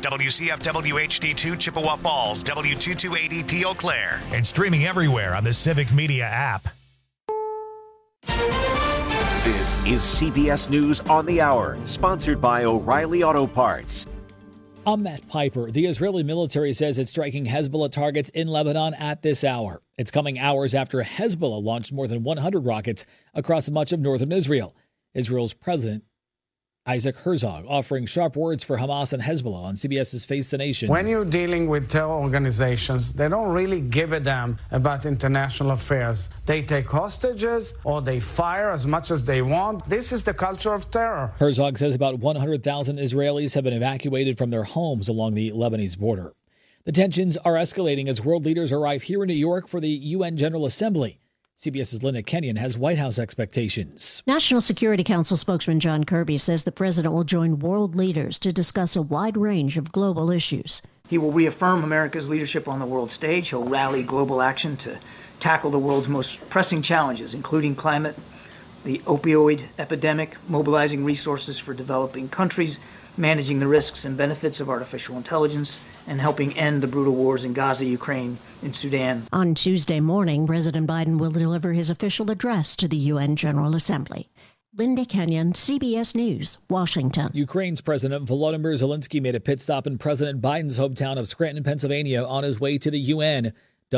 WCFW HD2 Chippewa Falls, W228EP Eau Claire, and streaming everywhere on the Civic Media app. This is CBS News on the Hour, sponsored by O'Reilly Auto Parts. I'm Matt Piper. The Israeli military says it's striking Hezbollah targets in Lebanon at this hour. It's coming hours after Hezbollah launched more than 100 rockets across much of northern Israel. Israel's president, Isaac Herzog, offering sharp words for Hamas and Hezbollah on CBS's Face the Nation. When you're dealing with terror organizations, they don't really give a damn about international affairs. They take hostages or they fire as much as they want. This is the culture of terror. Herzog says about 100,000 Israelis have been evacuated from their homes along the Lebanese border. The tensions are escalating as world leaders arrive here in New York for the UN General Assembly. CBS's Linda Kenyon has White House expectations. National Security Council spokesman John Kirby says the president will join world leaders to discuss a wide range of global issues. He will reaffirm America's leadership on the world stage. He'll rally global action to tackle the world's most pressing challenges, including climate, the opioid epidemic, mobilizing resources for developing countries, managing the risks and benefits of artificial intelligence, and helping end the brutal wars in Gaza, Ukraine, and Sudan. On Tuesday morning, President Biden will deliver his official address to the UN General Assembly. Linda Kenyon, CBS News, Washington. Ukraine's President Volodymyr Zelensky made a pit stop in President Biden's hometown of Scranton, Pennsylvania, on his way to the UN.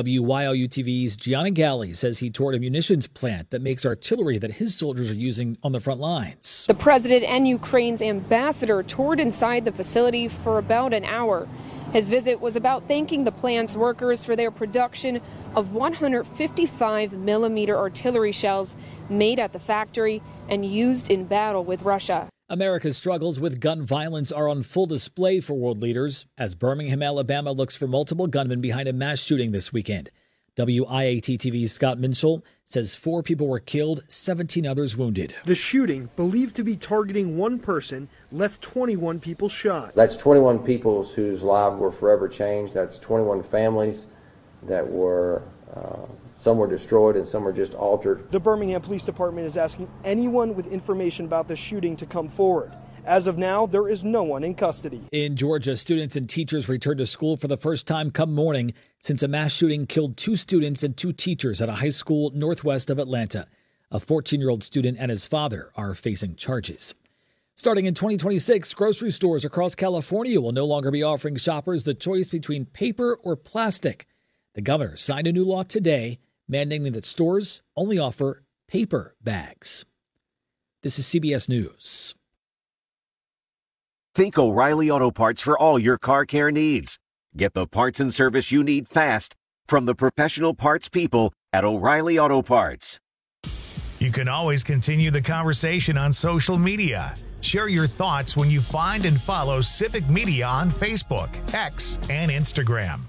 WYOU-TV's Gianna Galli says he toured a munitions plant that makes artillery that his soldiers are using on the front lines. The president and Ukraine's ambassador toured inside the facility for about an hour. His visit was about thanking the plant's workers for their production of 155-millimeter artillery shells made at the factory and used in battle with Russia. America's struggles with gun violence are on full display for world leaders as Birmingham, Alabama looks for multiple gunmen behind a mass shooting this weekend. WIAT-TV's Scott Minshall says 4 people were killed, 17 others wounded. The shooting, believed to be targeting one person, left 21 people shot. That's 21 people whose lives were forever changed. That's 21 families that were, some were destroyed and some were just altered. The Birmingham Police Department is asking anyone with information about the shooting to come forward. As of now, there is no one in custody. In Georgia, students and teachers returned to school for the first time come morning since a mass shooting killed 2 students and 2 teachers at a high school northwest of Atlanta. A 14-year-old student and his father are facing charges. Starting in 2026, grocery stores across California will no longer be offering shoppers the choice between paper or plastic. The governor signed a new law today mandating that stores only offer paper bags. This is CBS News. Think O'Reilly Auto Parts for all your car care needs. Get the parts and service you need fast from the professional parts people at O'Reilly Auto Parts. You can always continue the conversation on social media. Share your thoughts when you find and follow Civic Media on Facebook, X, and Instagram.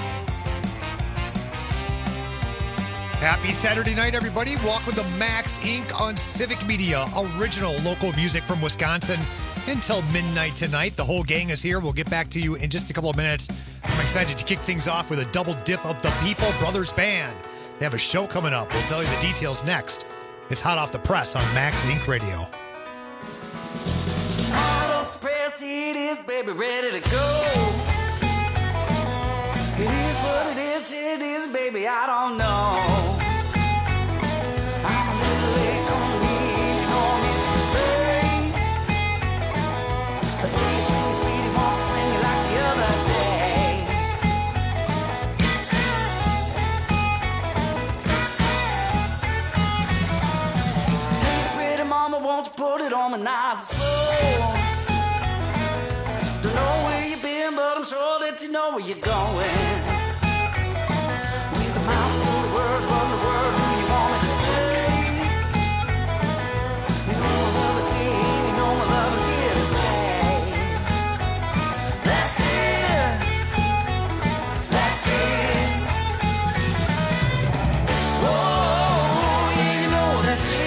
Happy Saturday night, everybody. Welcome to Max Inc. on Civic Media, original local music from Wisconsin until midnight tonight. The whole gang is here. We'll get back to you in just a couple of minutes. I'm excited to kick things off with a double dip of the People Brothers Band. They have a show coming up. We'll tell you the details next. It's Hot Off the Press on Max Inc. Radio. Hot off the press, it is, baby, ready to go. It is what it is, baby, I don't know. I'm a little late on me, you know I'm into the play. A sweet, sweet, sweetie, won't swing you like the other day. Hey, pretty mama, won't you put it on me nice and slow? Don't know where you've been, but I'm sure that you know where you're going. With a mouth full of words, what in the world do you want me to say? You know my love is here, you know my love is here to stay. That's it. That's it. Oh, yeah, you know that's it.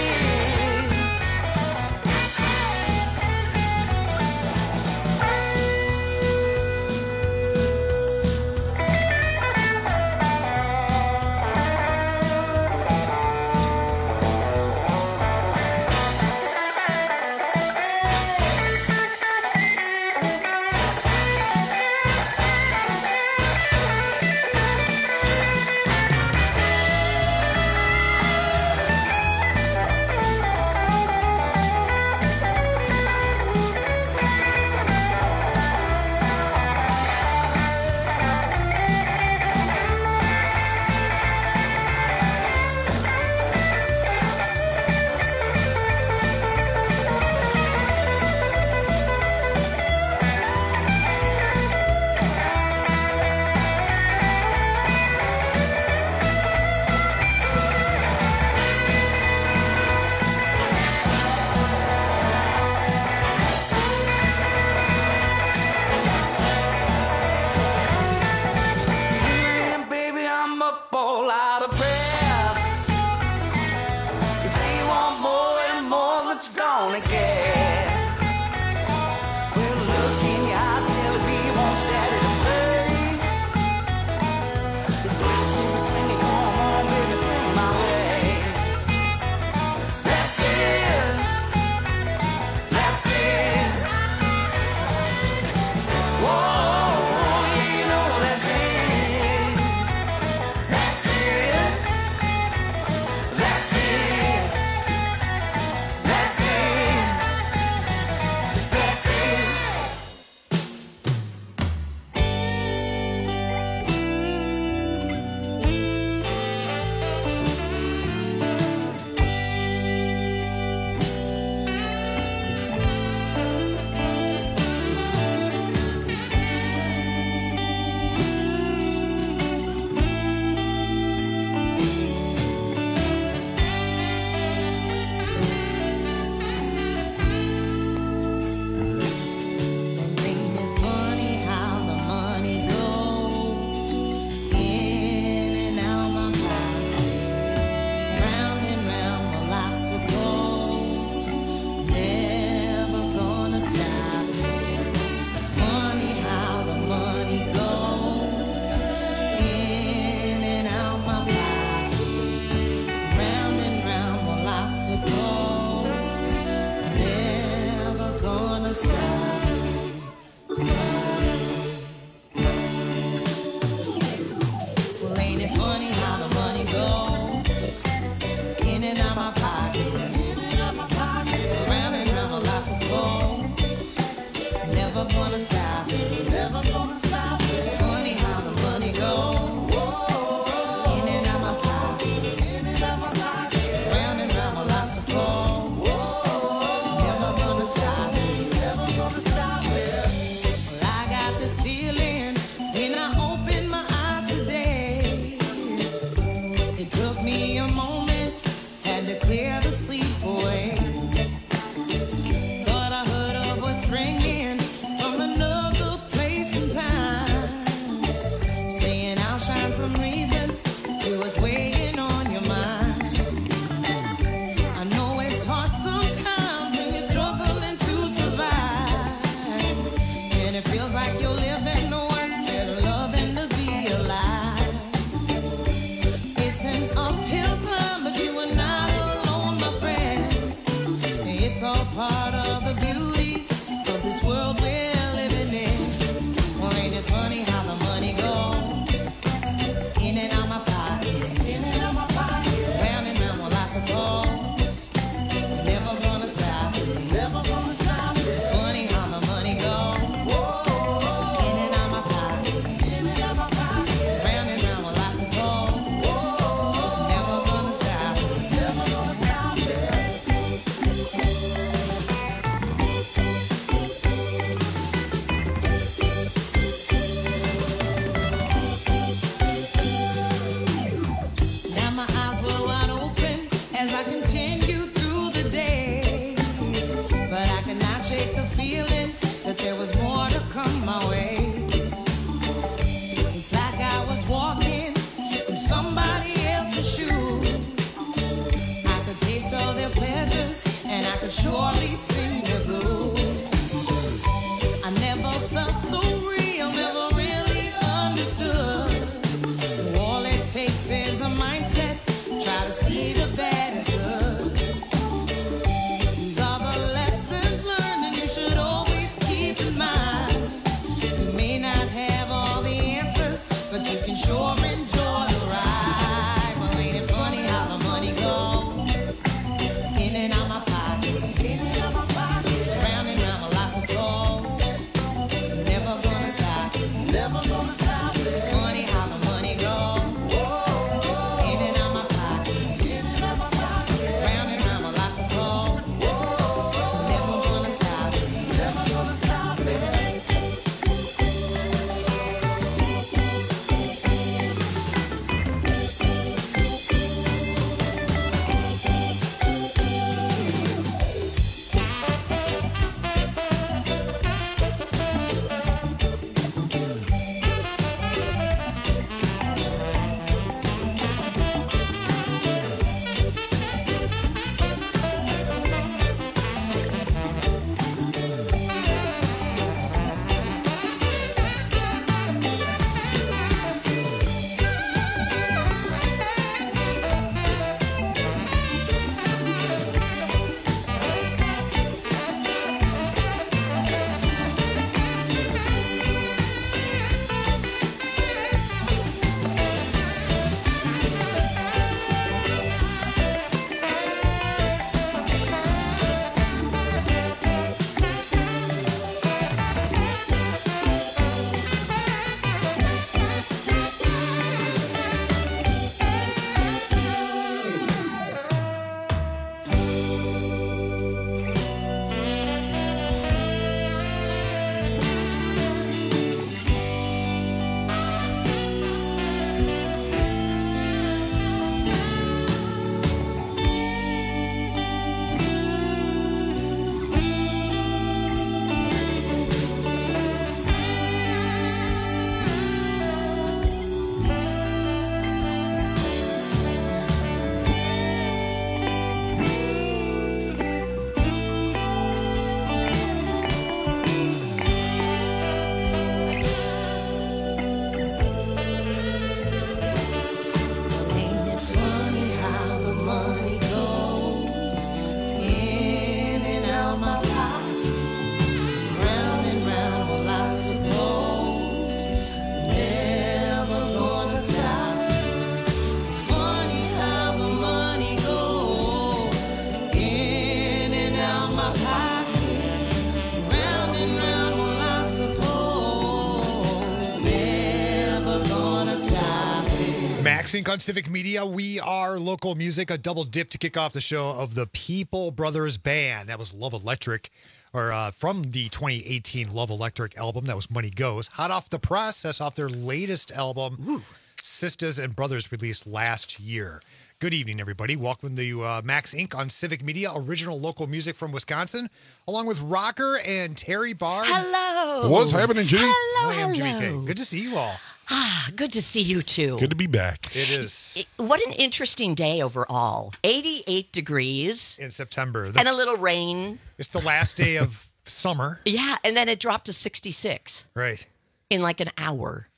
Max Inc. on Civic Media. We are local music, a double dip to kick off the show of the People Brothers Band. That was Love Electric, or from the 2018 Love Electric album. That was Money Goes. Hot off the press, that's off their latest album, Sisters and Brothers, released last year. Good evening, everybody. Welcome to Max Inc. on Civic Media, original local music from Wisconsin, along with Rocker and Terry Bard. Hello. What's happening, Jimmy? Hello, I am Jimmy K. hello. Good to see you all. Good to see you, too. Good to be back. It is. What an interesting day overall. 88 degrees. In September. And a little rain. It's the last day of summer. Yeah, and then it dropped to 66. Right. In like an hour.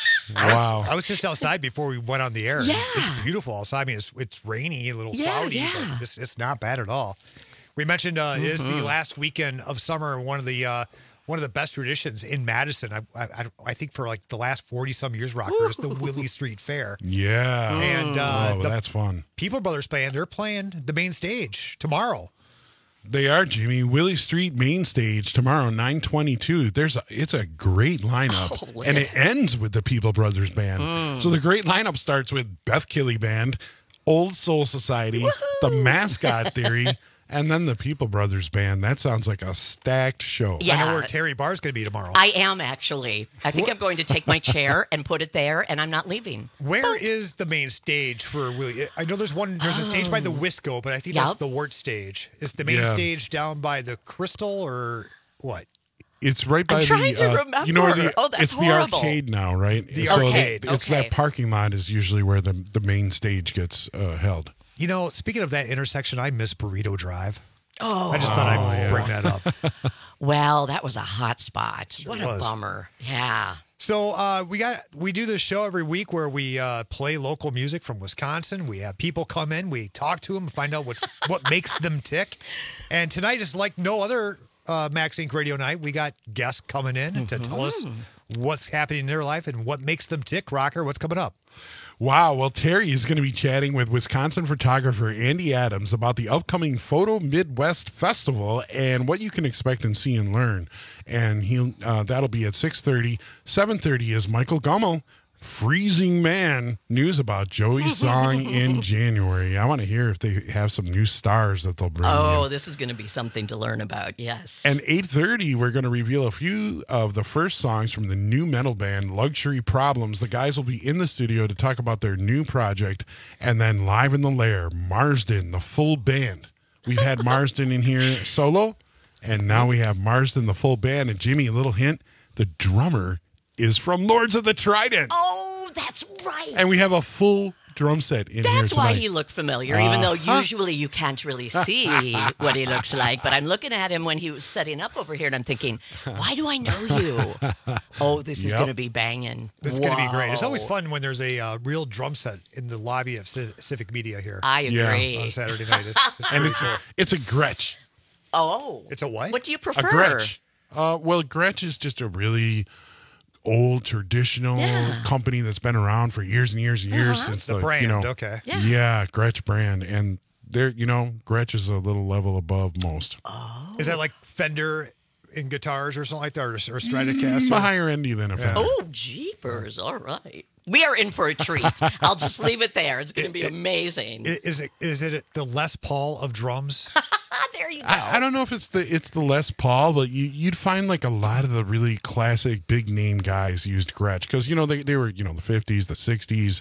Wow. I was just outside before we went on the air. Yeah. It's beautiful outside. I mean, it's rainy, a little cloudy, but it's not bad at all. We mentioned it is the last weekend of summer, one of the best traditions in Madison. I think for like the last 40-some years, Rocker, is the Willie Street Fair. Yeah. And that's fun. People Brothers Band, they're playing the main stage tomorrow. They are, Jimmy. Willie Street main stage tomorrow, 9:22. It's a great lineup, and it ends with the People Brothers Band. So the great lineup starts with Beth Killey Band, Old Soul Society, the Mascot Theory, and then the People Brothers Band. That sounds like a stacked show. Yeah. I know where Terry Barr's going to be tomorrow. I am, actually. I think I'm going to take my chair and put it there, and I'm not leaving. Where is the main stage for Willie? I know there's a stage by the Wisco, but I think that's the Wirt stage. Is the main stage down by the Crystal or what? It's right by I'm trying to remember. You know where That's it's horrible. the arcade now, right? The arcade. It's that parking lot is usually where the main stage gets held. You know, speaking of that intersection, I miss Burrito Drive. Oh. I just thought I'd bring that up. Well, that was a hot spot. What a bummer. Yeah. So we do this show every week where we play local music from Wisconsin. We have people come in, we talk to them, find out what makes them tick. And tonight is like no other Max Inc. Radio Night. We got guests coming in to tell us what's happening in their life and what makes them tick. Rocker, what's coming up? Wow. Well, Terry is going to be chatting with Wisconsin photographer Andy Adams about the upcoming Photo Midwest Festival and what you can expect and see and learn. And that'll be at 6:30. 7:30 is Michael Gummel, Freezing Man, news about Joey's song in January. I want to hear if they have some new stars that they'll bring in. This is going to be something to learn about, yes. And 8:30, we're going to reveal a few of the first songs from the new metal band, Luxury Problems. The guys will be in the studio to talk about their new project. And then live in the lair, Marsden, the full band. We've had Marsden in here solo, and now we have Marsden, the full band. And Jimmy, a little hint, the drummer is from Lords of the Trident. Oh, that's right. And we have a full drum set in here tonight. That's why he looked familiar, even though usually you can't really see what he looks like. But I'm looking at him when he was setting up over here, and I'm thinking, why do I know you? Oh, this is going to be banging. This is going to be great. It's always fun when there's a real drum set in the lobby of Civic Media here. I agree. On Saturday night. It's a Gretsch. Oh. It's a what? What do you prefer? A Gretsch. Well, Gretsch is just a really old traditional company that's been around for years and years and years since the brand. Okay. Yeah, Gretsch brand, and they're Gretsch is a little level above most. Oh. Is that like Fender in guitars or something like that, or Stratocaster? A higher endy than a Fender. Oh, jeepers! All right, we are in for a treat. I'll just leave it there. It's going to be amazing. Is it the Les Paul of drums? There you go. I don't know if it's the Les Paul, but you'd find like a lot of the really classic big name guys used Gretsch because they were the 50s, the 60s,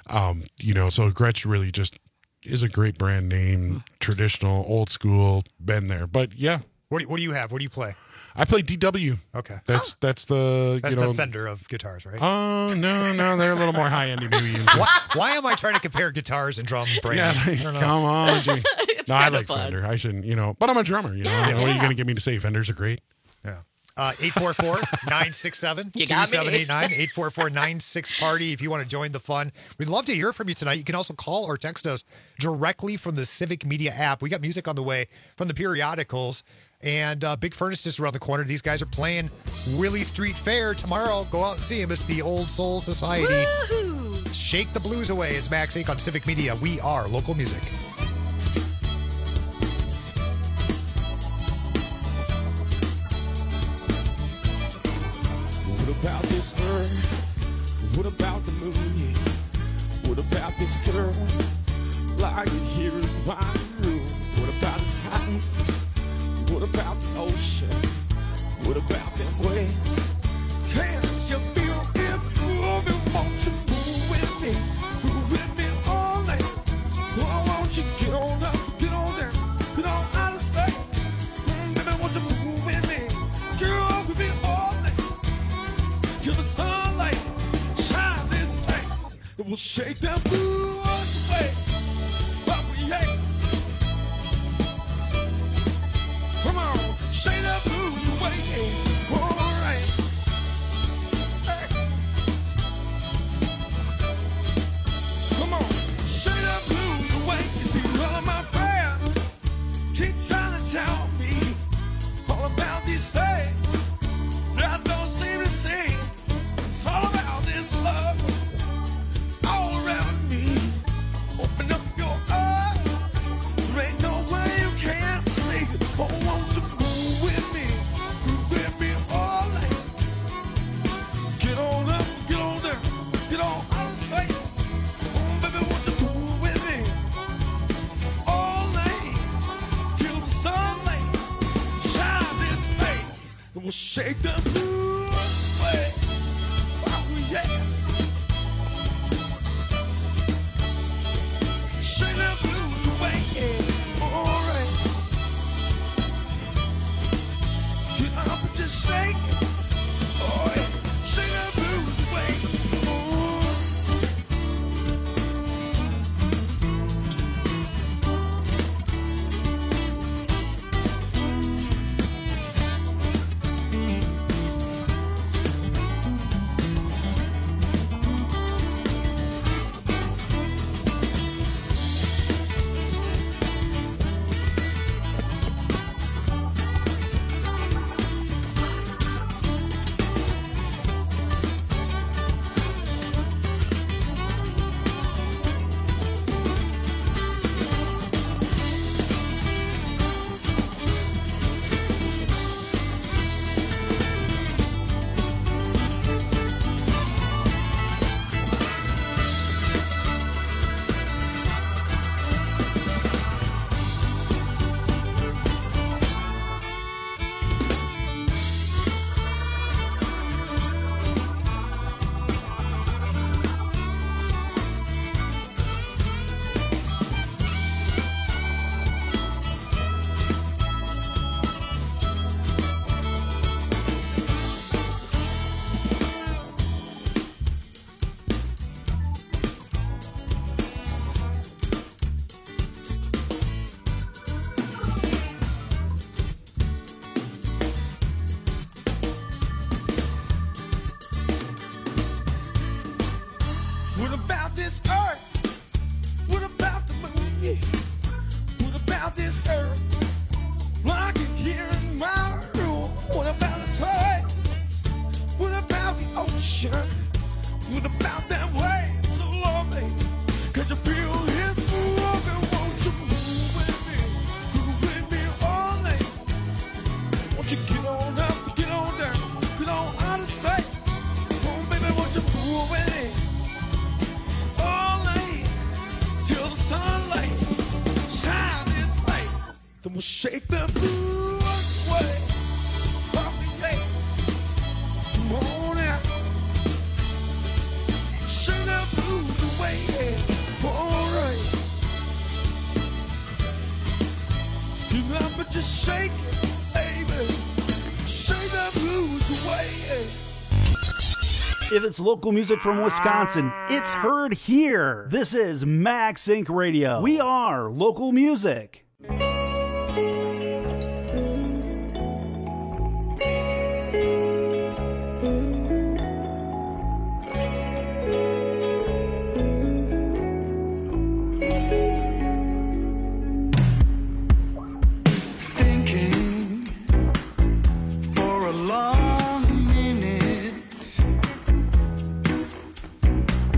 so Gretsch really just is a great brand name, traditional, old school, been there. But yeah, what do you have? What do you play? I play DW. Okay, that's the the Fender of guitars, right? Oh no, they're a little more high endy maybe. Why am I trying to compare guitars and drum brands? Yeah, come on, Jimmy. No, I like fun. Fender. I shouldn't, but I'm a drummer. What are you going to get me to say? Fenders are great. Yeah. 844-967-2789. 844-96-PARTY if you want to join the fun. We'd love to hear from you tonight. You can also call or text us directly from the Civic Media app. We got music on the way from the periodicals. And Big Furnace just around the corner. These guys are playing Willie Street Fair tomorrow. Go out and see them. It's the Old Soul Society. Woo-hoo. Shake the blues away. It's Max Inc. on Civic Media. We are local music. What about this earth? What about the moon? Yeah. What about this girl lying here in my room? What about the tides? What about the ocean? What about them waves? Can't you feel it moving? Won't you move with me? Move with me all night. Why won't you get on up, get on down, get on out of sight? Baby, won't you move with me? Girl, with me all night. Till the sunlight shine this light. It will shake them blues away. But we hate. Come on, shake them blues away. All right. Hey. Come on, shake them blues away. You see, all of my friends keep trying to tell me all about these things that I don't seem to see. It's all about this love. It's all around me. Open up your eyes. There ain't no way you can't see it. Oh, won't you move with me? Move with me all night. Get on up, get on down, get on out of sight. Oh, baby, won't you move with me? All night till the sunlight shine this face. And we'll shake the blues away. Oh, yeah. Shake the blues away. All right. Get up and just shake it. Oh, yeah. Shake the blues away. Oh. What about this earth? What about the moon? Yeah. What about this earth? Like it here in my room. What about the tides? What about the ocean? What about that wave so lovely? Could you feel it moving? Won't you move with me? Move with me all night. Won't you get on up, get on down, get on out of sight? Oh, baby, won't you move with me? All night till the sunlight shine this light. Then we'll shake the blues away. Oh, yeah. Come on out. Shake the blues away. Yeah. All right. You got but just shake it, baby. Shake the blues away. Yeah. If it's local music from Wisconsin, it's heard here. This is Max Inc. Radio. We are local music. Thinking for a long minute,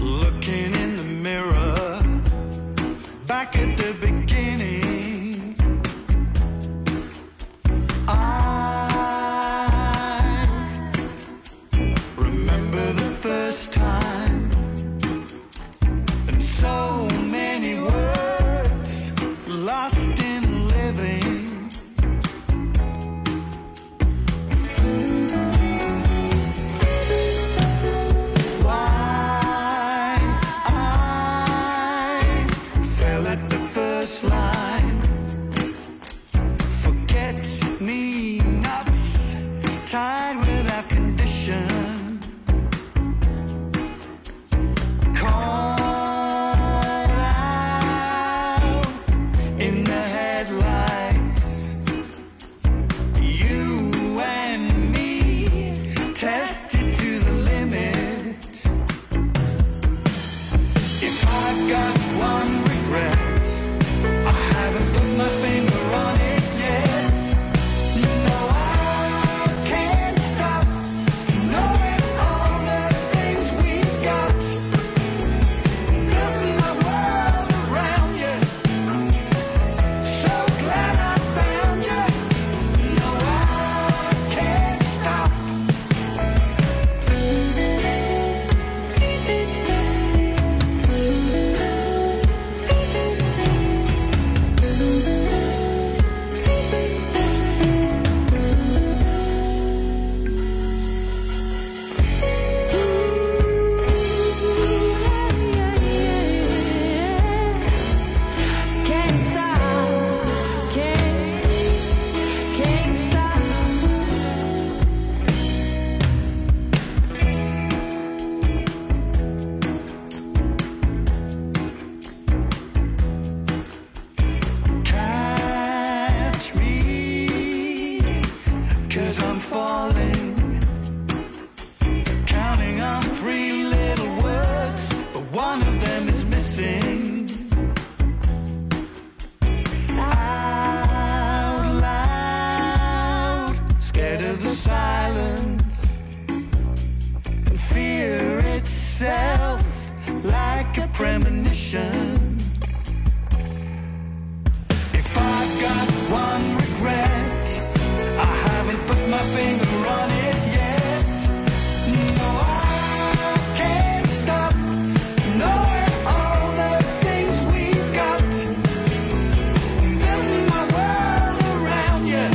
looking in the mirror, back at the beginning. premonition. If I've got one regret, I haven't put my finger on it yet. No, I can't stop knowing all the things we've got. Building my world around you.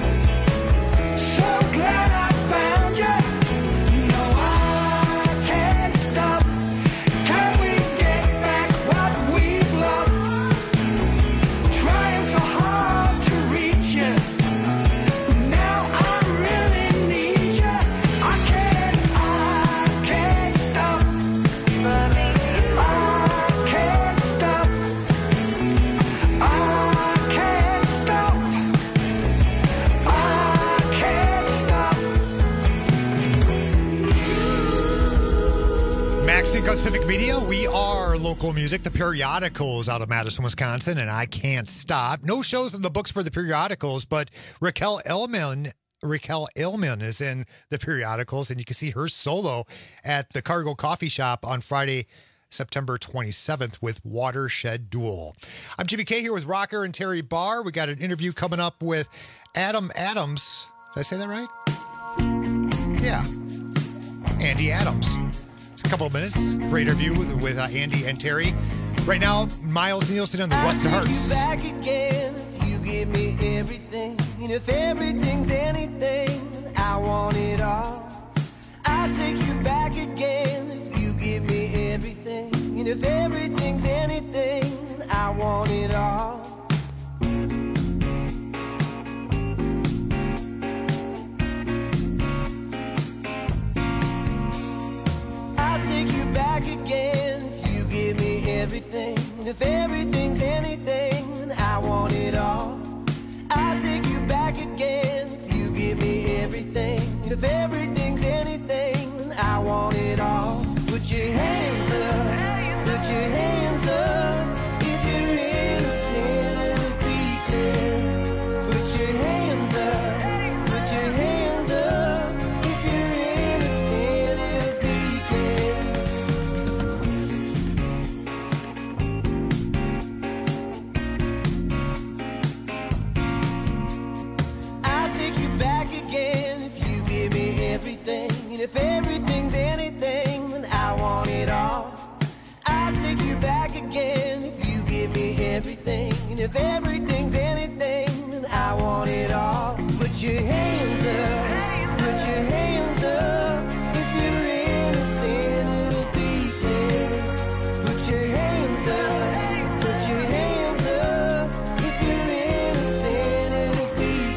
So glad I found you. No, I can't stop. Can we get back what we've lost? Trying so hard to reach you. Now I really need you. I can't stop. I can't stop. I can't stop. I can't stop. Max Inc. on Civic Media. We are local music. The Periodicals out of Madison, Wisconsin, and I Can't Stop. No shows in the books for the Periodicals, but Raquel Elman is in the Periodicals, and you can see her solo at the Cargo Coffee Shop on Friday, September 27th with Watershed Duel. I'm Jimmy K here with Rocker and Terry Barr. We got an interview coming up with Adam Adams. Did I say that right? Yeah. Andy Adams. It's a couple of minutes. Great interview with Andy and Terry. Right now, Miles Nielsen and the Rusted Hearts. Back again if you give me everything. And if everything's anything, I want it all. I'll take you back again if you give me everything. And if everything's anything, I want it all. I'll take you back again if you give me everything. And if everything's anything, I want it all. I'll take you back again if you give me everything. And if everything's anything, I want it all. Put your hands up, put your hands up. If you're innocent, it'll be clear. Put your hands up, put your hands up. If you're innocent, it'll be clear. I'll take you back again if you give me everything. And if everything's anything, then I want it all. I'll take you back again if you give me everything. And if everything's anything, then I want it all. Put your hands up, put your hands up. If you're innocent, it'll be clear. Put your hands up, put your hands up. If you're innocent, it'll be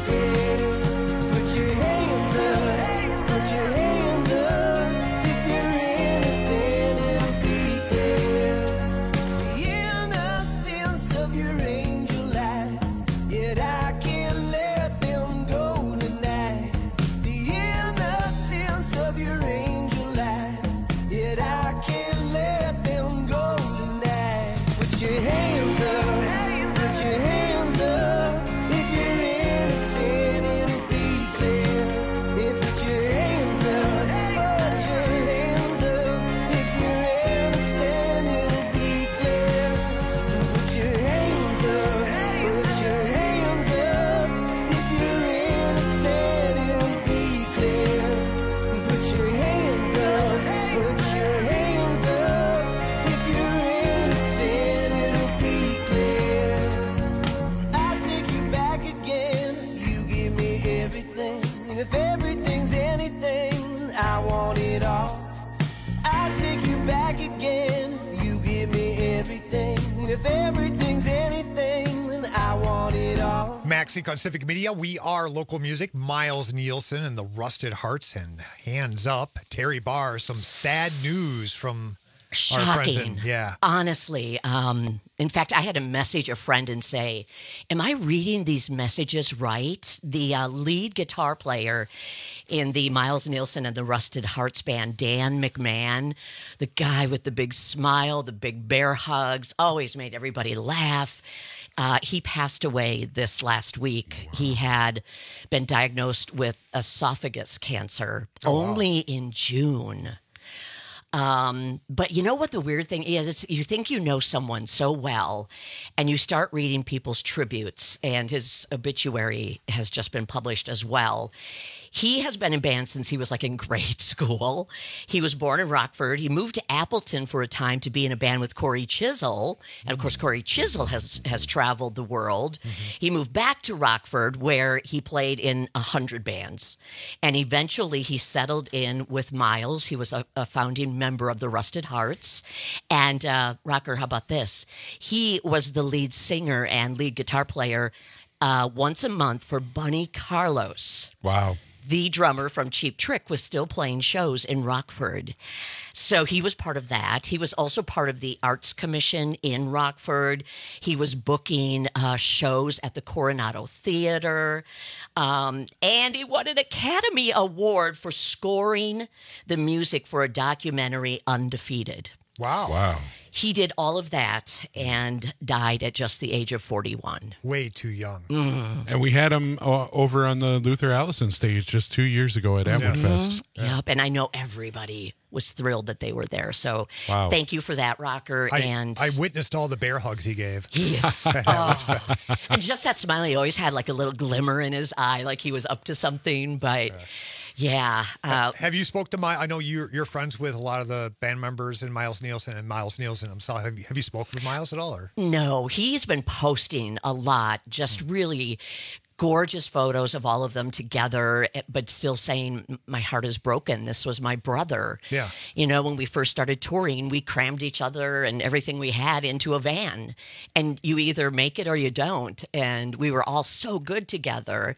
clear. Put your hands up, put your hands up. If you're innocent, it'll be clear. The innocence of your angel eyes, yet I can't let them go tonight. The innocence of your angel eyes, yet I can't let them go tonight. Put your hands up, put your hands up. If you're innocent, it'll be clear. Yeah, put your hands up, put your hands up. If you're innocent, it'll be clear. Put your hands up, put your hands up. If you're innocent, it'll be clear. Put your hands up, put your hands up. If you're innocent, it'll be clear. I'll take you back again. You give me everything. And if everything's anything, I want it all. I'll take you back again. You give me everything. And if everything's anything, then I want it all. Max Inc. on Civic Media. We are local music. Miles Nielsen and the Rusted Hearts and Hands Up. Terry Barr. Some sad news from our friends. Shocking. Yeah. Honestly. In fact, I had to message a friend and say, am I reading these messages right? The lead guitar player in the Miles Nielsen and the Rusted Hearts band, Dan McMahon, the guy with the big smile, the big bear hugs, always made everybody laugh. He passed away this last week. He had been diagnosed with esophagus cancer only in June. But you know what the weird thing is? It's, you think you know someone so well, and you start reading people's tributes, and his obituary has just been published as well. He has been in bands since he was like in grade school. He was born in Rockford. He moved to Appleton for a time to be in a band with Corey Chisel. And of course, Corey Chisel has traveled the world. He moved back to Rockford where he played in 100 bands. And eventually he settled in with Miles. He was a founding member of the Rusted Hearts. And Rocker, how about this? He was the lead singer and lead guitar player once a month for Bunny Carlos. Wow. The drummer from Cheap Trick was still playing shows in Rockford. So he was part of that. He was also part of the Arts Commission in Rockford. He was booking shows at the Coronado Theater. And he won an Academy Award for scoring the music for a documentary, Undefeated. Wow. Wow. He did all of that and died at just the age of 41. Way too young. And we had him over on the Luther Allison stage just 2 years ago at Atwood Fest. Yep, and I know everybody was thrilled that they were there. So Wow. thank you for that, Rocker. I witnessed all the bear hugs he gave. Yes. And just that smile, he always had like a little glimmer in his eye, like he was up to something. But yeah. Have you spoke to I know you're friends with a lot of the band members and Miles Nielsen himself. Have you spoken with Miles at all? Or? No, he's been posting a lot, just really gorgeous photos of all of them together, but still saying, my heart is broken. This was my brother. Yeah. You know, when we first started touring, we crammed each other and everything we had into a van. And you either make it or you don't. And we were all so good together.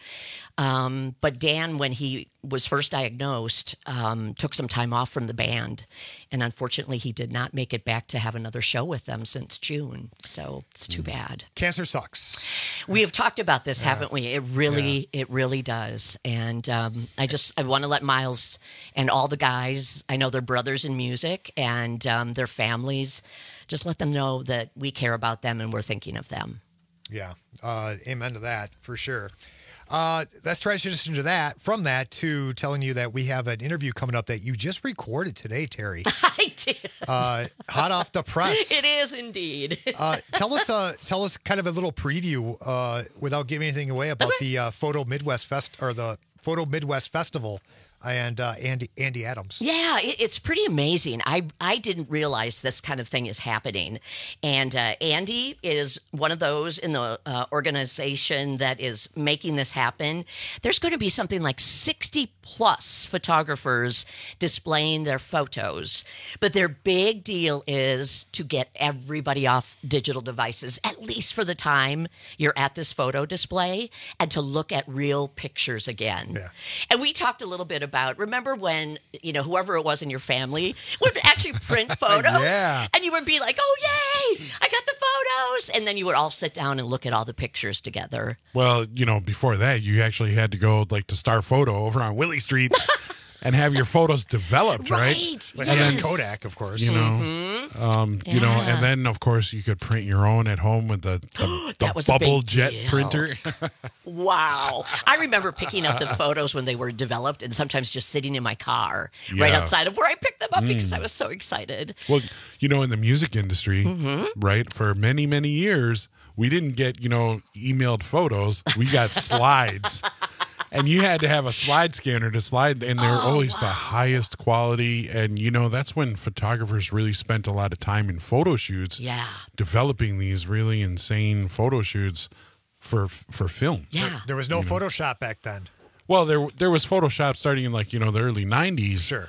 But Dan, when he was first diagnosed, took some time off from the band. And unfortunately, he did not make it back to have another show with them since June. So it's too bad. Cancer sucks. We have talked about this, haven't we? It really does. And I want to let Miles and all the guys, I know they're brothers in music, and their families, just let them know that we care about them and we're thinking of them. Yeah. Amen to that, for sure. Let's transition from that to telling you that we have an interview coming up that you just recorded today, Terry. I did. Hot off the press. It is indeed. Tell us kind of a little preview without giving anything away about the Photo Midwest Festival and Andy Adams. Yeah, it's pretty amazing. I didn't realize this kind of thing is happening. And Andy is one of those in the organization that is making this happen. There's going to be something like 60 plus photographers displaying their photos. But their big deal is to get everybody off digital devices, at least for the time you're at this photo display, and to look at real pictures again. Yeah. And we talked a little bit about, remember when, whoever it was in your family would actually print photos? Yeah. And you would be like, oh, yay, I got the photos. And then you would all sit down and look at all the pictures together. Well, before that, you actually had to go to Star Photo over on Willie Street and have your photos developed, right? With Yes. Kodak, of course. And then of course you could print your own at home with the That was a bubble big jet deal. printer. Wow. I remember picking up the photos when they were developed and sometimes just sitting in my car right Yeah. outside of where I picked them up because I was so excited. Well, in the music industry, right, for many, many years, we didn't get, emailed photos. We got slides. And you had to have a slide scanner to slide, and they're always the highest quality. And, that's when photographers really spent a lot of time in photo shoots, developing these really insane photo shoots for film. Yeah. There was no Photoshop back then. Well, there was Photoshop starting in the early 90s. Sure.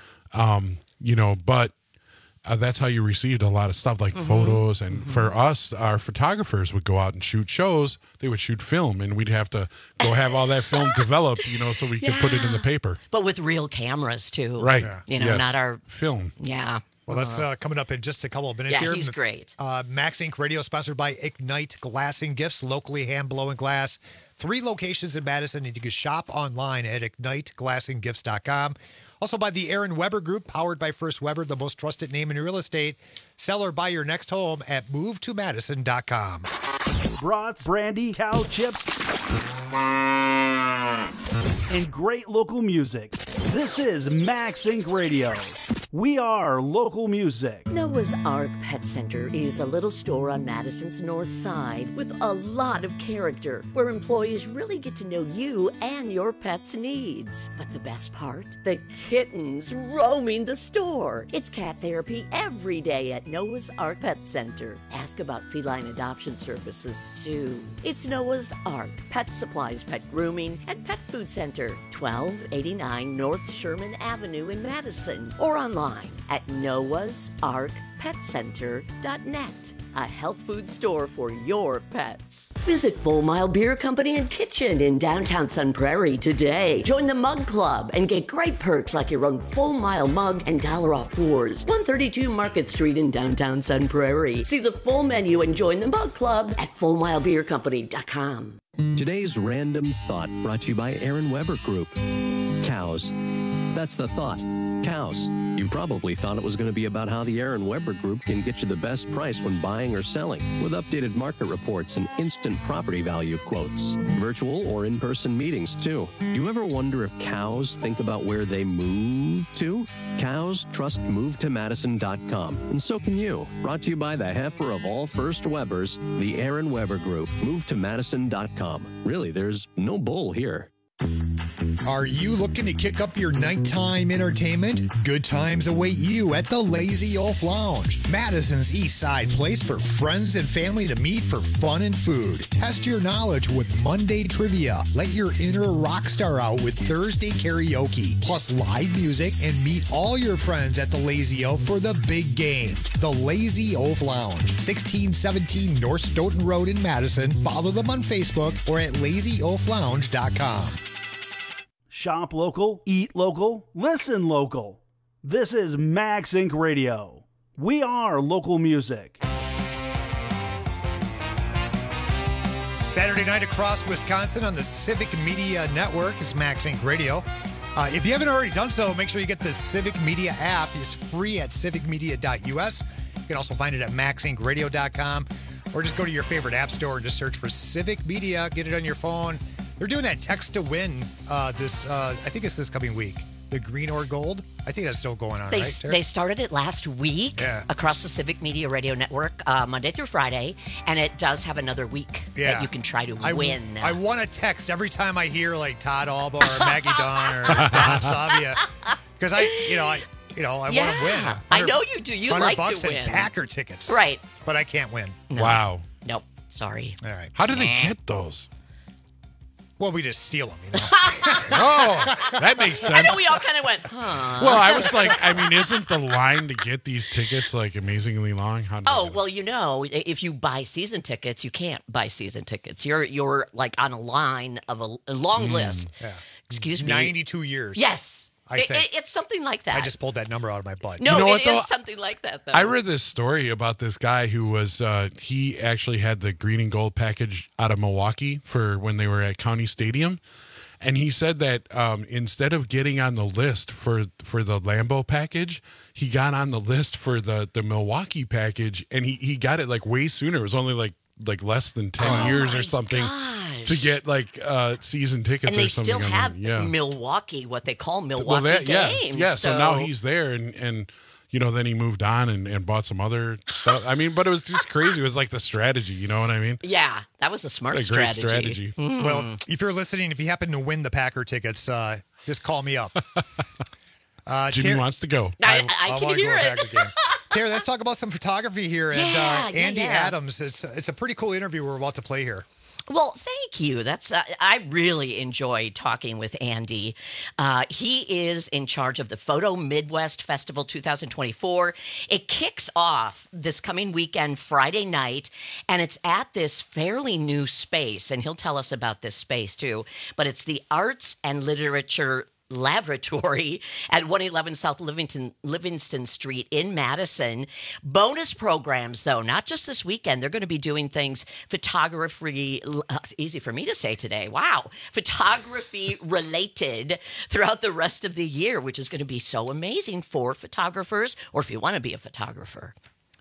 But that's how you received a lot of stuff like photos. And for us, our photographers would go out and shoot shows. They would shoot film, and we'd have to go have all that film developed, so we could put it in the paper. But with real cameras, too. Right. Yes. Not our film. Yeah. Well, that's coming up in just a couple of minutes here. Yeah, he's great. Max Inc. Radio, sponsored by Ignite Glassing Gifts, locally hand-blowing glass. 3 locations in Madison, and you can shop online at IgniteGlassingGifts.com. Also by the Aaron Weber Group, powered by First Weber, the most trusted name in real estate. Sell or buy your next home at MoveToMadison.com. Brats, brandy, cow chips, and great local music. This is Max Inc. Radio. We are local music. Noah's Ark Pet Center is a little store on Madison's north side with a lot of character, where employees really get to know you and your pet's needs. But the best part? The kittens roaming the store. It's cat therapy every day at Noah's Ark Pet Center. Ask about feline adoption services, too. It's Noah's Ark Pet Supplies, Pet Grooming, and Pet Food Center, 1289 North Sherman Avenue in Madison, or online at noahsarkpetcenter.net. A health food store for your pets. Visit Full Mile Beer Company and Kitchen in downtown Sun Prairie today. Join the Mug Club and get great perks like your own Full Mile mug and $1 off pours. 132 Market Street in downtown Sun Prairie. See the full menu and join the Mug Club at fullmilebeercompany.com. Today's Random Thought brought to you by Aaron Weber Group. Cows. That's the thought. Cows. You probably thought it was going to be about how the Aaron Weber Group can get you the best price when buying or selling, with updated market reports and instant property value quotes. Virtual or in-person meetings, too. Do you ever wonder if cows think about where they move to? Cows trust MoveToMadison.com, and so can you. Brought to you by the heifer of all first Webers, the Aaron Weber Group. MoveToMadison.com. Really, there's no bull here. Are you looking to kick up your nighttime entertainment? Good times await you at the Lazy Oaf Lounge, Madison's East Side place for friends and family to meet for fun and food. Test your knowledge with Monday trivia. Let your inner rock star out with Thursday karaoke, plus live music, and meet all your friends at the Lazy Oaf for the big game. The Lazy Oaf Lounge, 1617 North Stoughton Road in Madison. Follow them on Facebook or at lazyoaflounge.com. Shop local, eat local, listen local. This is Max Inc. Radio. We are local music. Saturday night across Wisconsin on the Civic Media Network. It's Max Inc. Radio. If you haven't already done so, make sure you get the Civic Media app. It's free at civicmedia.us. You can also find it at maxincradio.com, or just go to your favorite app store and just search for Civic Media. Get it on your phone. They're doing that text to win I think it's this coming week. The green or gold. I think that's still going on, right, Tara? They started it last week across the Civic Media Radio Network, Monday through Friday, and it does have another week that you can try to win. I want to text every time I hear like Todd Alba or Maggie Dawn or Don Savia, because I want to win. I know you do. You like to win. And Packer tickets, right? But I can't win. No. Wow. Nope. Sorry. All right. How do they get those? Well, we just steal them, Oh, that makes sense. I know we all kind of went, huh? Well, I was like, isn't the line to get these tickets like amazingly long? Well, if you buy season tickets, you can't buy season tickets. You're like on a line of a long list. Yeah. Excuse me. 92 years. Yes. I think. It's something like that. I just pulled that number out of my butt. No, you know it is something like that, though. I read this story about this guy who was, he actually had the green and gold package out of Milwaukee for when they were at County Stadium. And he said that instead of getting on the list for the Lambeau package, he got on the list for the Milwaukee package, and he got it like way sooner. It was only like less than 10 years or something. To get like season tickets, and they or something. still have Milwaukee, what they call Milwaukee games. Yeah. So now he's there, and then he moved on and bought some other stuff. I mean, but it was just crazy. It was like the strategy. You know what I mean? Yeah, that was a smart strategy. Great strategy. Mm. Well, if you're listening, if you happen to win the Packer tickets, just call me up. Jimmy wants to go. I can hear it. Tara, let's talk about some photography here. And Andy Adams, it's a pretty cool interview we're about to play here. Well, thank you. That's I really enjoy talking with Andy. He is in charge of the Photo Midwest Festival 2024. It kicks off this coming weekend, Friday night, and it's at this fairly new space, and he'll tell us about this space too. But it's the Arts and Literature Laboratory at 111 South Livingston Street in Madison. Bonus programs, though, not just this weekend. They're going to be doing things photography, easy for me to say today. Wow. Photography related throughout the rest of the year, which is going to be so amazing for photographers, or if you want to be a photographer.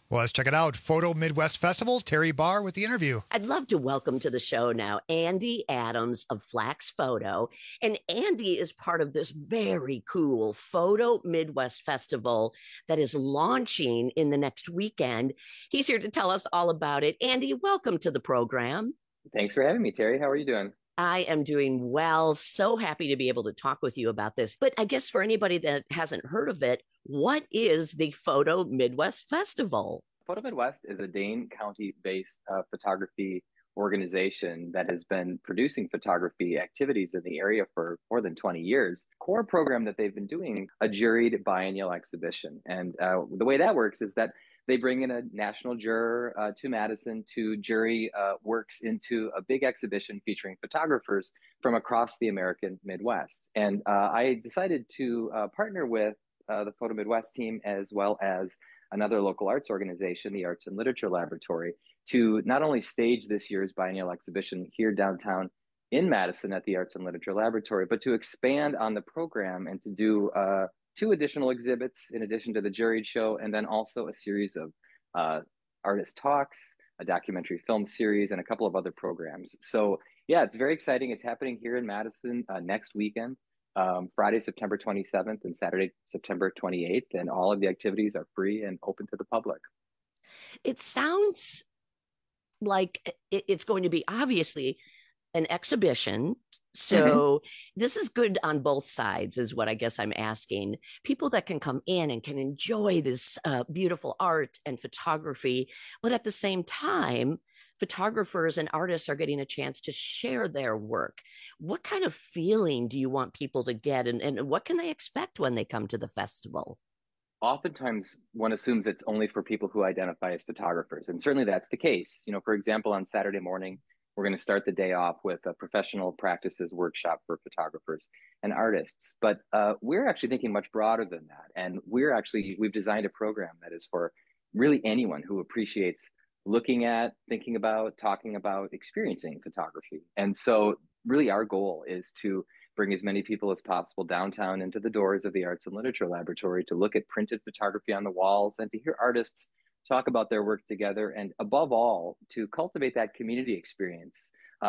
Well, let's check it out. Photo Midwest Festival, Terry Barr with the interview. I'd love to welcome to the show now Andy Adams of Flax Photo. And Andy is part of this very cool Photo Midwest Festival that is launching in the next weekend. He's here to tell us all about it. Andy, welcome to the program. Thanks for having me, Terry. How are you doing? I am doing well. So happy to be able to talk with you about this. But I guess for anybody that hasn't heard of it, what is the Photo Midwest Festival? Photo Midwest is a Dane County-based photography organization that has been producing photography activities in the area for more than 20 years. Core program that they've been doing, a juried biennial exhibition. And the way that works is that they bring in a national juror to Madison to jury works into a big exhibition featuring photographers from across the American Midwest. And I decided to partner with the Photo Midwest team as well as another local arts organization, the Arts and Literature Laboratory, to not only stage this year's biennial exhibition here downtown in Madison at the Arts and Literature Laboratory, but to expand on the program and to do 2 additional exhibits in addition to the juried show, and then also a series of artist talks, a documentary film series, and a couple of other programs. So yeah, it's very exciting. It's happening here in Madison next weekend, Friday, September 27th and Saturday, September 28th. And all of the activities are free and open to the public. It sounds like it's going to be obviously an exhibition. So this is good on both sides is what I guess I'm asking. People that can come in and can enjoy this beautiful art and photography, but at the same time, photographers and artists are getting a chance to share their work. What kind of feeling do you want people to get, and what can they expect when they come to the festival? Oftentimes one assumes it's only for people who identify as photographers, and certainly that's the case. You know, for example, on Saturday morning, we're going to start the day off with a professional practices workshop for photographers and artists. But we're actually thinking much broader than that. And we've designed a program that is for really anyone who appreciates looking at, thinking about, talking about, experiencing photography. And so really our goal is to bring as many people as possible downtown into the doors of the Arts and Literature Laboratory to look at printed photography on the walls and to hear artists talk about their work together, and above all, to cultivate that community experience,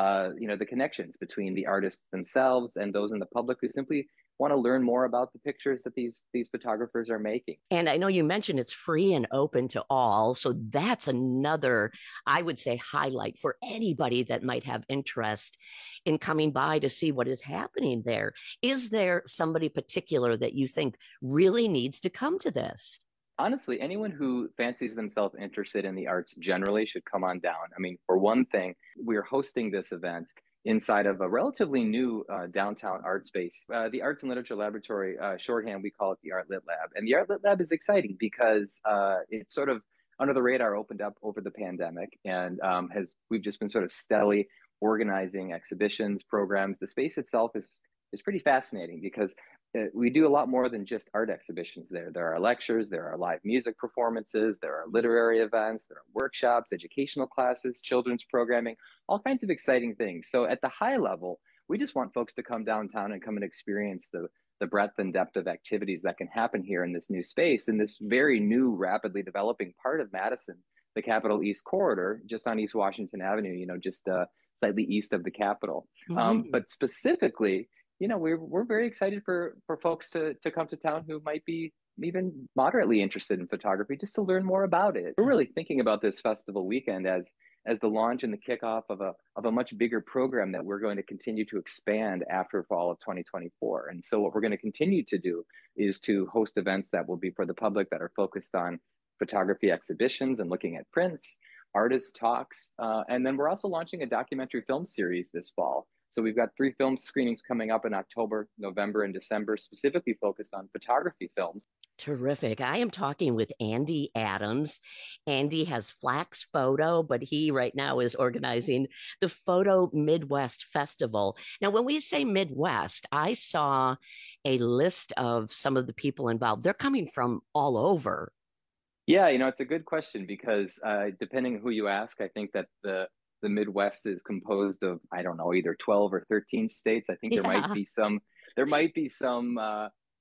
the connections between the artists themselves and those in the public who simply want to learn more about the pictures that these photographers are making. And I know you mentioned it's free and open to all. So that's another, I would say, highlight for anybody that might have interest in coming by to see what is happening there. Is there somebody particular that you think really needs to come to this? Honestly, anyone who fancies themselves interested in the arts generally should come on down. I mean, for one thing, we're hosting this event inside of a relatively new downtown art space. The Arts and Literature Laboratory, shorthand, we call it the Art Lit Lab. And the Art Lit Lab is exciting because it's sort of under the radar opened up over the pandemic, and we've just been sort of steadily organizing exhibitions, programs. The space itself is pretty fascinating because we do a lot more than just art exhibitions there. There are lectures, there are live music performances, there are literary events, there are workshops, educational classes, children's programming, all kinds of exciting things. So at the high level, we just want folks to come downtown and come and experience the breadth and depth of activities that can happen here in this new space, in this very new, rapidly developing part of Madison, the Capitol East Corridor, just on East Washington Avenue, just slightly east of the Capitol. But specifically, we're very excited for folks to come to town who might be even moderately interested in photography, just to learn more about it. We're really thinking about this festival weekend as the launch and the kickoff of a much bigger program that we're going to continue to expand after fall of 2024. And so what we're going to continue to do is to host events that will be for the public that are focused on photography exhibitions and looking at prints, artist talks, and then we're also launching a documentary film series this fall. So we've got 3 film screenings coming up in October, November, and December, specifically focused on photography films. Terrific. I am talking with Andy Adams. Andy has Flax Photo, but he right now is organizing the Photo Midwest Festival. Now, when we say Midwest, I saw a list of some of the people involved. They're coming from all over. Yeah, it's a good question because depending who you ask, I think that the Midwest is composed of, I don't know, either 12 or 13 states. I think there might be some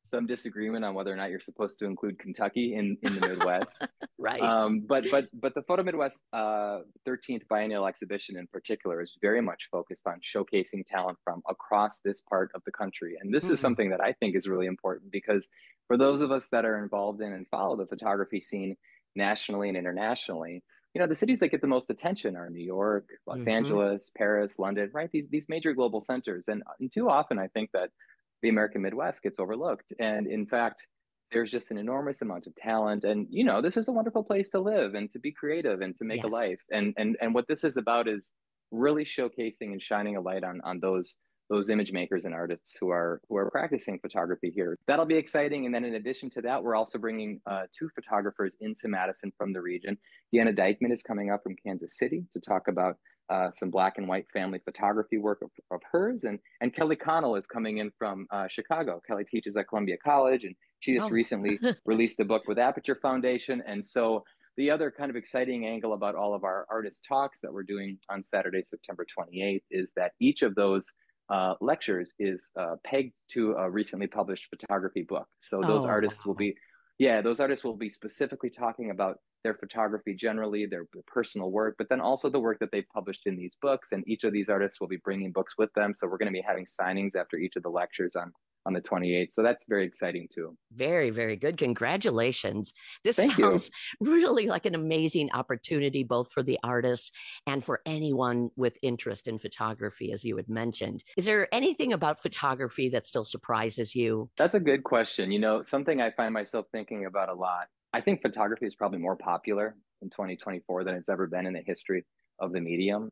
some disagreement on whether or not you're supposed to include Kentucky in the Midwest. Right. But the Photo Midwest 13th Biennial Exhibition in particular is very much focused on showcasing talent from across this part of the country. And this is something that I think is really important, because for those of us that are involved in and follow the photography scene nationally and internationally, you know, the cities that get the most attention are New York, Los Angeles, Paris, London, right? These major global centers. And too often I think that the American Midwest gets overlooked. And in fact, there's just an enormous amount of talent. And, you know, this is a wonderful place to live and to be creative and to make a life. And what this is about is really showcasing and shining a light on those image makers and artists who are practicing photography here. That'll be exciting. And then in addition to that, we're also bringing 2 photographers into Madison from the region. Deanna Dykeman is coming up from Kansas City to talk about some black and white family photography work of hers. And Kelly Connell is coming in from Chicago. Kelly teaches at Columbia College, and she just recently released a book with Aperture Foundation. And so the other kind of exciting angle about all of our artist talks that we're doing on Saturday, September 28th, is that each of those lectures is pegged to a recently published photography book. So those artists will be specifically talking about their photography generally, their personal work, but then also the work that they've published in these books. And each of these artists will be bringing books with them. So we're going to be having signings after each of the lectures on the 28th. So that's very exciting too. Very, very good. Congratulations. This sounds really like an amazing opportunity, both for the artists and for anyone with interest in photography, as you had mentioned. Is there anything about photography that still surprises you? That's a good question. You know, something I find myself thinking about a lot. I think photography is probably more popular in 2024 than it's ever been in the history of the medium.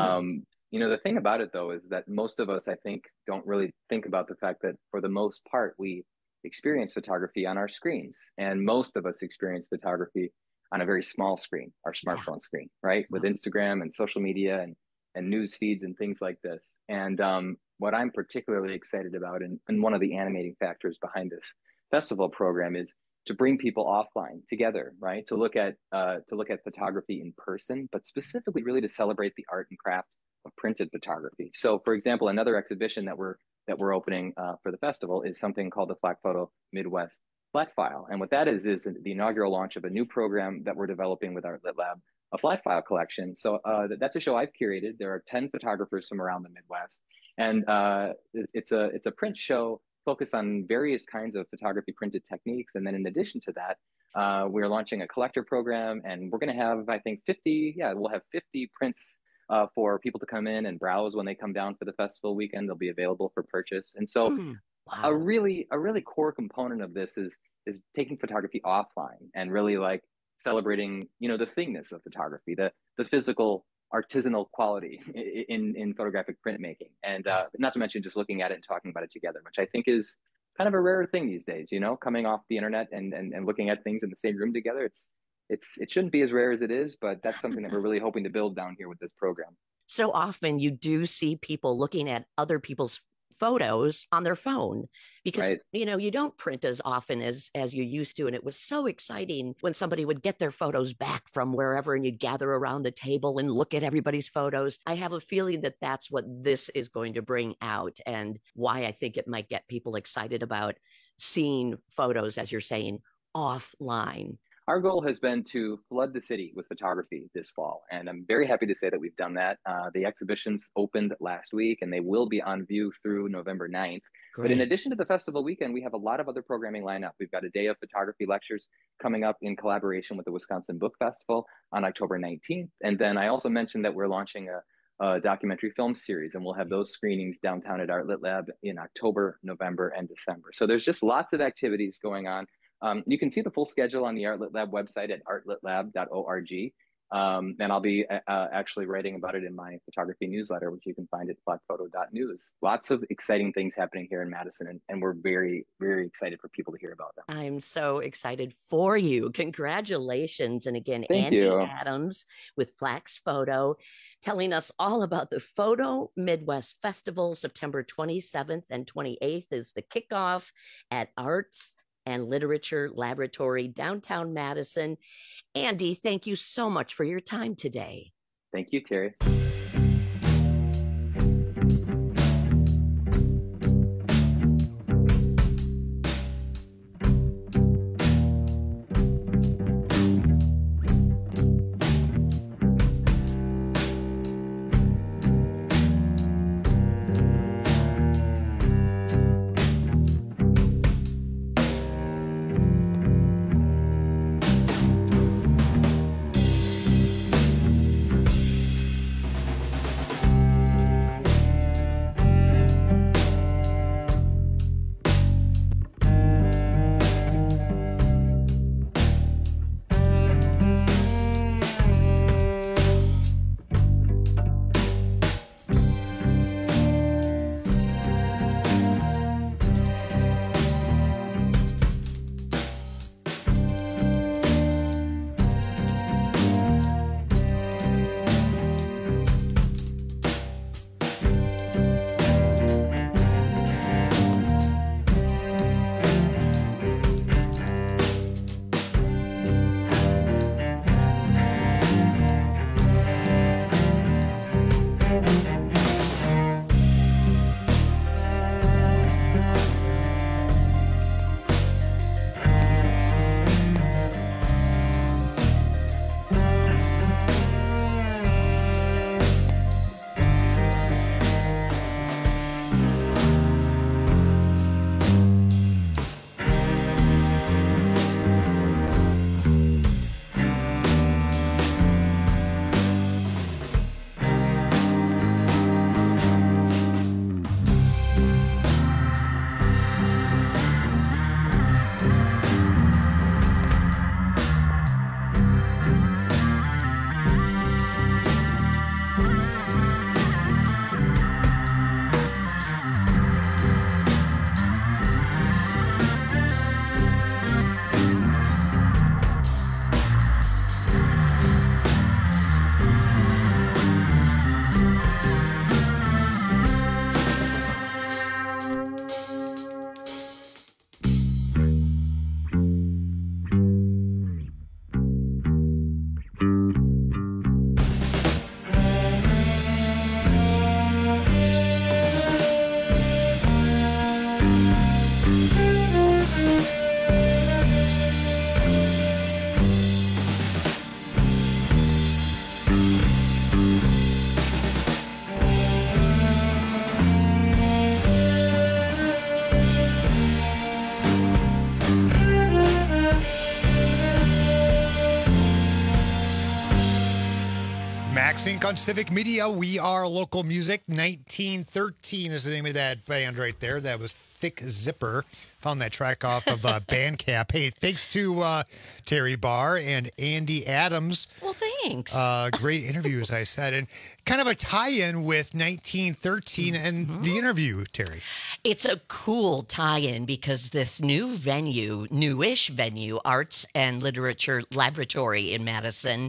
You know, the thing about it, though, is that most of us, I think, don't really think about the fact that for the most part, we experience photography on our screens. And most of us experience photography on a very small screen, our smartphone screen, right? With Instagram and social media and news feeds and things like this. And what I'm particularly excited about, and one of the animating factors behind this festival program, is to bring people offline together, right? To look at photography in person, but specifically really to celebrate the art and craft of printed photography. So, for example, another exhibition that we're opening for the festival is something called the Flack Photo Midwest Flat File. And what that is the inaugural launch of a new program that we're developing with Art Lit Lab, a flat file collection. So that's a show I've curated. There are 10 photographers from around the Midwest, and it's a print show focused on various kinds of photography printed techniques. And then in addition to that, we're launching a collector program, and we're going to have, I think, 50 prints for people to come in and browse when they come down for the festival weekend. They'll be available for purchase. And so a really core component of this is taking photography offline and really like celebrating, you know, the thingness of photography, the physical artisanal quality in photographic printmaking. And not to mention just looking at it and talking about it together, which I think is kind of a rare thing these days, you know, coming off the internet and looking at things in the same room together. It shouldn't be as rare as it is, but that's something that we're really hoping to build down here with this program. So often you do see people looking at other people's photos on their phone because, you know, you don't print as often as you used to. And it was so exciting when somebody would get their photos back from wherever and you'd gather around the table and look at everybody's photos. I have a feeling that that's what this is going to bring out and why I think it might get people excited about seeing photos, as you're saying, offline. Our goal has been to flood the city with photography this fall, and I'm very happy to say that we've done that. The exhibitions opened last week, and they will be on view through November 9th. Great. But in addition to the festival weekend, we have a lot of other programming lined up. We've got a day of photography lectures coming up in collaboration with the Wisconsin Book Festival on October 19th. And then I also mentioned that we're launching a documentary film series, and we'll have those screenings downtown at Art Lit Lab in October, November, and December. So there's just lots of activities going on. You can see the full schedule on the Art Lit Lab website at artlitlab.org. And I'll be actually writing about it in my photography newsletter, which you can find at flatphoto.news. Lots of exciting things happening here in Madison, and we're very, very excited for people to hear about them. I'm so excited for you. Congratulations. And again, Thank Andy you. Adams with Flax Photo telling us all about the Photo Midwest Festival. September 27th and 28th is the kickoff at Arts and Literature Laboratory, downtown Madison. Andy, thank you so much for your time today. Thank you, Terry. Max Inc. on Civic Media. We are local music. 1913 is the name of that band right there. That was Thick Zipper. Found that track off of Bandcamp. Hey, thanks to Terry Barr and Andy Adams. Well, thanks. Great interview, as I said. And kind of a tie-in with 1913 and the interview, Terry. It's a cool tie-in because this new venue, newish venue, Arts and Literature Laboratory in Madison,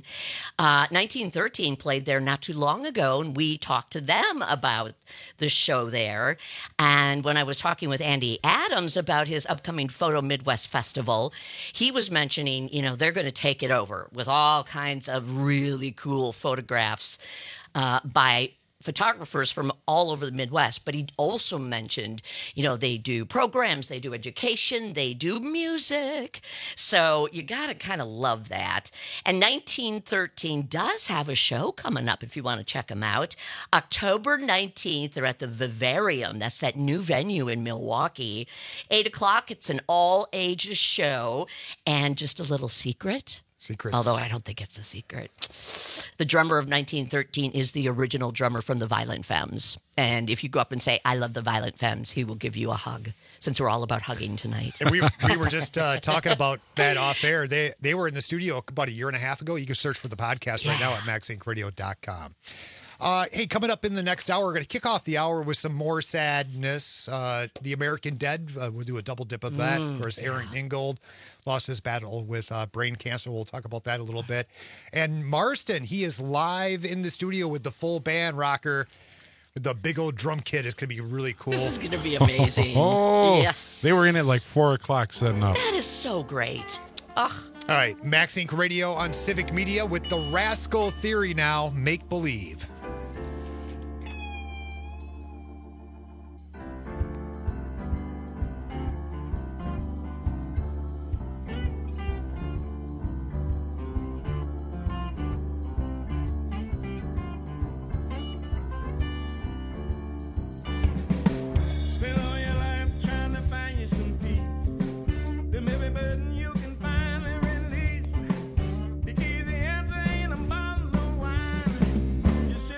1913 played there not too long ago, and we talked to them about the show there. And when I was talking with Andy Adams about his upcoming Photo Midwest Festival, he was mentioning, they're going to take it over with all kinds of really cool photographs by photographers from all over the Midwest. But he also mentioned, they do programs, they do education, they do music. So you got to kind of love that. And 1913 does have a show coming up if you want to check them out. October 19th, they're at the Vivarium. That's that new venue in Milwaukee. 8 o'clock, it's an all-ages show. And just a little secrets. Although I don't think it's a secret. The drummer of 1913 is the original drummer from the Violent Femmes. And if you go up and say, I love the Violent Femmes, he will give you a hug, since we're all about hugging tonight. And we were just talking about that off air. They were in the studio about a year and a half ago. You can search for the podcast right now at maxincradio.com. Hey, coming up in the next hour, we're going to kick off the hour with some more sadness. The American Dead, we'll do a double dip of that. Of course, Aaron Ingold lost his battle with brain cancer. We'll talk about that a little bit. And Marston, he is live in the studio with the full band rocker. The big old drum kit is going to be really cool. This is going to be amazing. Yes. They were in at like 4 o'clock setting up. That is so great. Oh. All right, Max Inc. Radio on Civic Media with the Rascal Theory now, Make Believe. You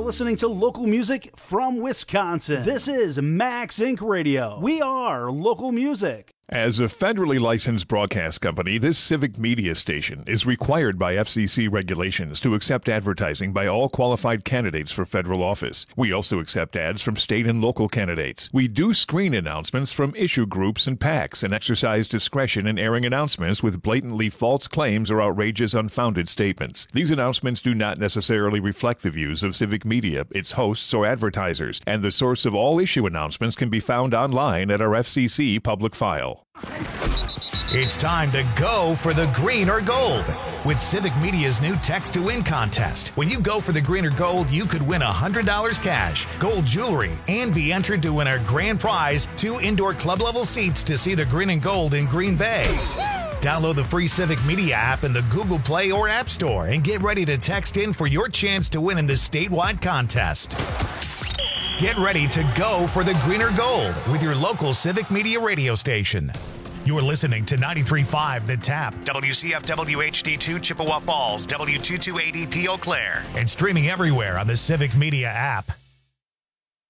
listening to local music from Wisconsin. This is Max Inc. Radio. We are local music. As a federally licensed broadcast company, this civic media station is required by FCC regulations to accept advertising by all qualified candidates for federal office. We also accept ads from state and local candidates. We do screen announcements from issue groups and PACs and exercise discretion in airing announcements with blatantly false claims or outrageous unfounded statements. These announcements do not necessarily reflect the views of civic media, its hosts, or advertisers, and the source of all issue announcements can be found online at our FCC public file. It's time to go for the green or gold with Civic Media's new Text to Win contest. When you go for the green or gold, you could win $100 cash, gold jewelry, and be entered to win our grand prize, 2 indoor club-level seats to see the green and gold in Green Bay. Download the free Civic Media app in the Google Play or App Store and get ready to text in for your chance to win in this statewide contest. Get ready to go for the green or gold with your local Civic Media radio station. You're listening to 93.5 The Tap, WCFW HD2 Chippewa Falls, W228EP Eau Claire, and streaming everywhere on the Civic Media app.